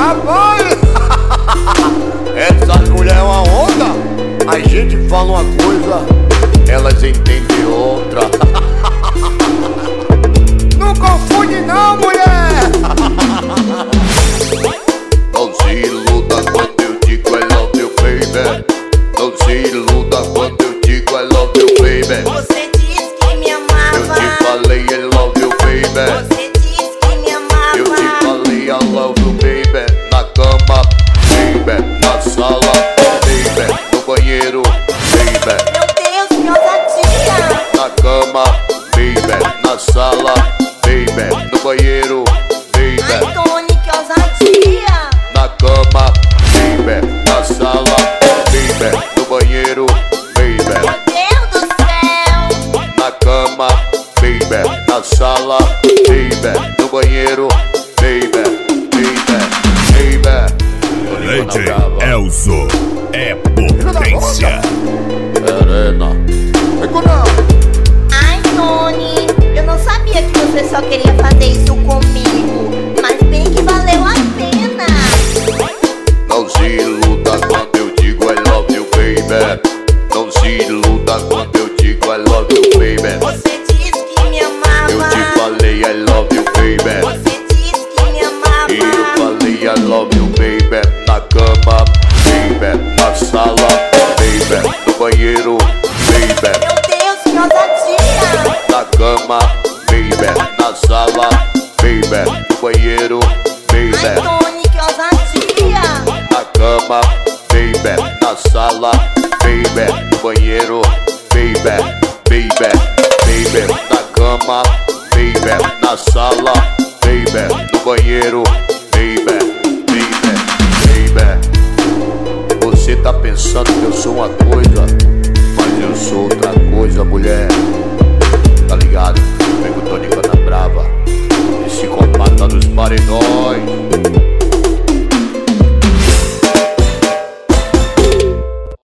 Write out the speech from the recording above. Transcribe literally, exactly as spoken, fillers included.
Rapaz, essas mulheres é uma onda. A gente fala uma coisa, elas entendem outra. Não confunde não, mulher. Não se iluda quando eu digo I love you, baby. Não se iluda quando eu digo I love you, baby. Você disse que me amava. Eu te falei I love you, baby. Você disse que me amava. Eu te falei I love you, baby. Na cama, baby. Na sala, baby. No banheiro, baby. Meu Deus, que ousadia. Na cama, baby. Na sala, baby. No banheiro, baby. Ai, Tony, que ousadia. Na cama, baby. Na sala, baby. No banheiro, baby. Meu Deus do céu. Na cama, baby. Na sala, baby. No banheiro, baby. Baby, baby. Leite Elzo é potência. Serena. Ai, Tony, eu não sabia que você só queria fazer isso comigo. Mas bem que valeu a pena. Não se iluda quando eu digo I love you, baby. Não se iluda quando eu digo I love you, baby. Você disse que me amava. Eu te falei I love you, baby. Você disse que me amava. E eu falei I love you, baby. Na cama, baby. Na sala, baby. No banheiro, baby. Meu Deus, que ousadia. Na cama, baby. Na sala, baby. No banheiro, Ai, baby. Tony, que ousadia. Na cama, baby. Na sala, baby. No banheiro, baby. Baby, baby. Na cama, baby. Na sala, baby. No banheiro, baby. Baby, baby. Você tá pensando que eu sou uma coisa, mas eu sou outra coisa, mulher. Tá ligado? Vem com o Tony Cana Brava, psicopata dos paredões.